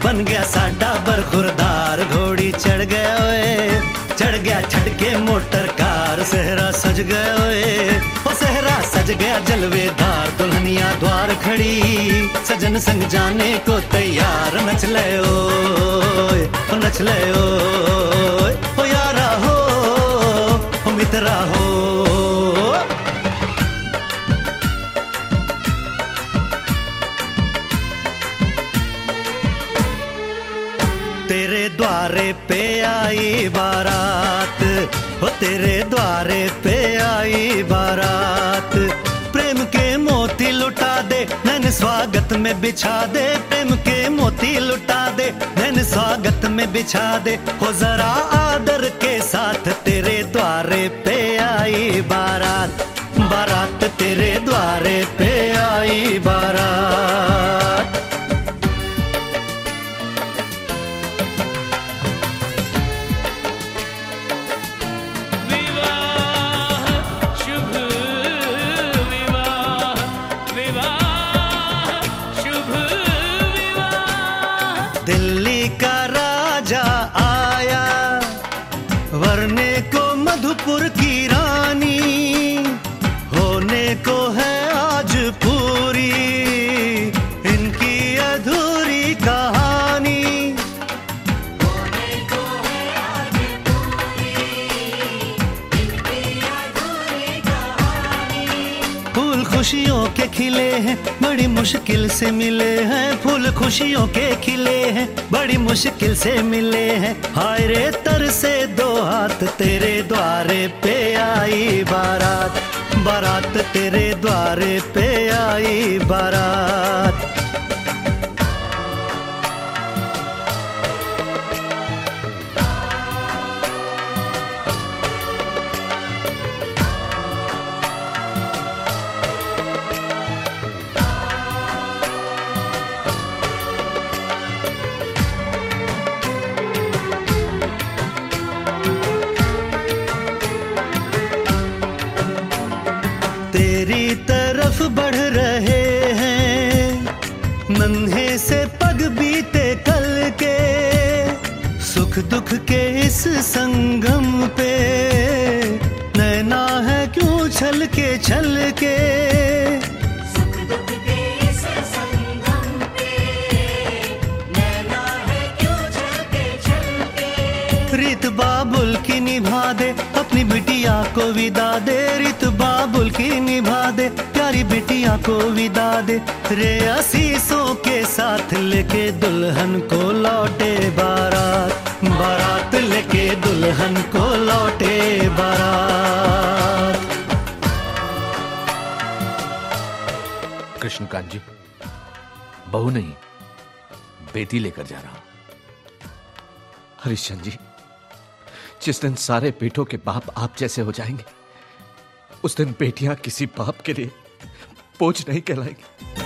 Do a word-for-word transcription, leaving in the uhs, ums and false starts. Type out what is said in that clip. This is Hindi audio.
बन गया साडा बरखुरदार, घोड़ी चढ़ गया ओए, चढ़ गया छटके मोटर कार, सहरा सज गया ओए, ओ सहरा सज गया जलवेदार, दुल्हनिया द्वार खड़ी, सजन संग जाने को तैयार, नच ले ओए, ओ नच ले ओए, ओ यारा हो, ओ मित्रा हो। तेरे द्वारे पे आई बारात, हो तेरे द्वारे पे आई बारात, प्रेम के मोती लुटा दे नैन स्वागत में बिछा दे, प्रेम के मोती लुटा दे नैन स्वागत में बिछा दे, हो जरा आदर के साथ तेरे द्वारे पे आई बारात, बारात तेरे द्वारे पे आई बारात। दिल्ली का राजा आया, वरने को मधुपुर की रानी, होने को है आज पूरी इनकी अधूरी कहानी, होने को है आज पूरी इनकी अधूरी कहानी। फूल खुशियों के खिले हैं, बड़ी मुश्किल से मिले हैं, फूल खुशियों के खिले हैं, बड़ी मुश्किल से मिले हैं, हाय रे तर से दो हाथ तेरे द्वारे पे आई बारात, बारात तेरे द्वारे पे आई बारात। तेरी तरफ बढ़ रहे हैं नन्हे से पग बीते कल के, सुख दुख के इस संगम पे नैना है क्यों छल के छल के, सुख दुख के इस संगम पे नैना है क्यों छल के छल के। रीत बाबुल की निभा दे अपनी बिटिया को विदा दे, रीत बाबुल की निभा दे प्यारी बिटिया को विदा दे, रे आशीषों के साथ लेके दुल्हन को लौटे बारात, बारात लेके दुल्हन को लौटे बारात। कृष्णकांत जी, बहू नहीं बेटी लेकर जा रहा हूं। हरिश्चंद्र जी, जिस दिन सारे बेटों के बाप आप जैसे हो जाएंगे, उस दिन बेटियां किसी बाप के लिए बोझ नहीं कहलाएंगी।